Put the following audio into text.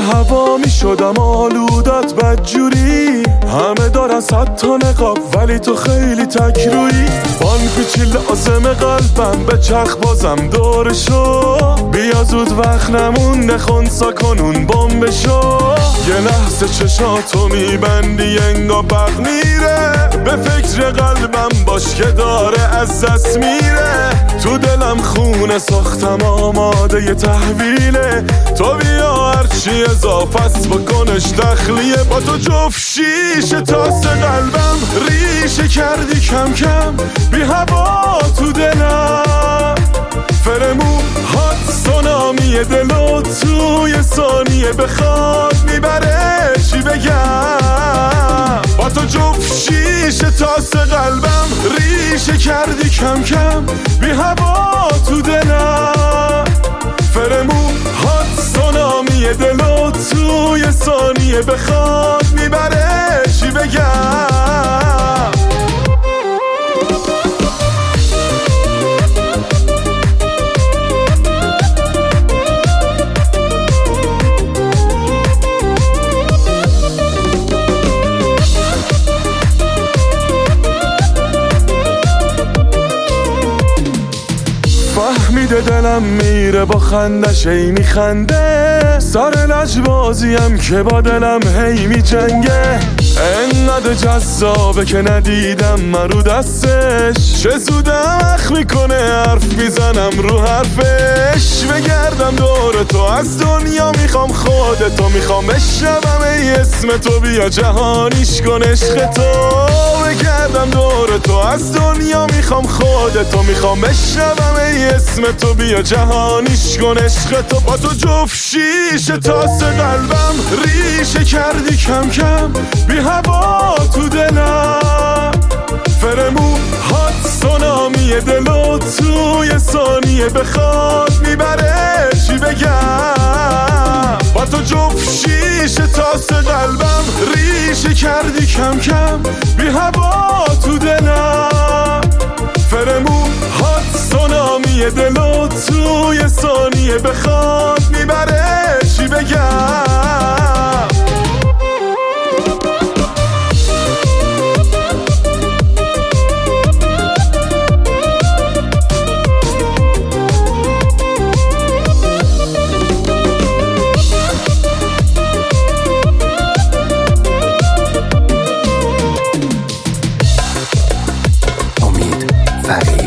هوا می شدم آلودت بدجوری، همه دارن 100 تا نقاب ولی تو خیلی تکرویی. بان پیچی لازم قلبم به چرخ بازم دورشو، بیا زود وقت نمونده خونسا کنون بمبشو. یه لحظه چشاتو میبندی انگا برق میره، به فکر قلبم باش که داره از دست میره. تو دلم خونه ساختم آماده یه تحویله، تو بیا هرچی اضافه است بکنش تخلیه. با تو جفت شیشه تاس قلبم ریشه کردی کم کم، بی هوا تو دلم فرمو هات سونامی دلو توی ثانیه بخواد میبره. چی بگم با تو جفت شیشه تاس قلبم ریشه کردی کم کم، بی هوا تو دلم فرمو هات سونامی دلو توی ثانیه بخواد میبره. چی بگم فهمیده دلم میره با خندش ای میخنده، سر لجبازیم که با دلم هی میجنگه. انقدر جذابه که ندیدم من رو دستش، چه زودم اخ میکنه حرف میزنم رو حرفش. بگردم دور تو از دنیا میخوام خودتو، میخوام بشنوم ای اسم تو، بیا جهانیش کن عشق تو. بگردم دور تو از دنیا میخوام خودتو، میخوام بشنوم ای اسم تو، بیا جهانیش کن عشق تو. با تو جفت شیشه تاس قلبم ریشه کردی کم کم، بی هوا تو دلم فرمو هات سونامی دلو توی ثانیه بخواد میبره. چی بگم با تو جفت شیشه تاس قلبم ریشه کردی کم کم، بی هوا تو دلم فرمو هات سونامی دلو توی ثانیه بخواد میبره. چی بگم امید فرید.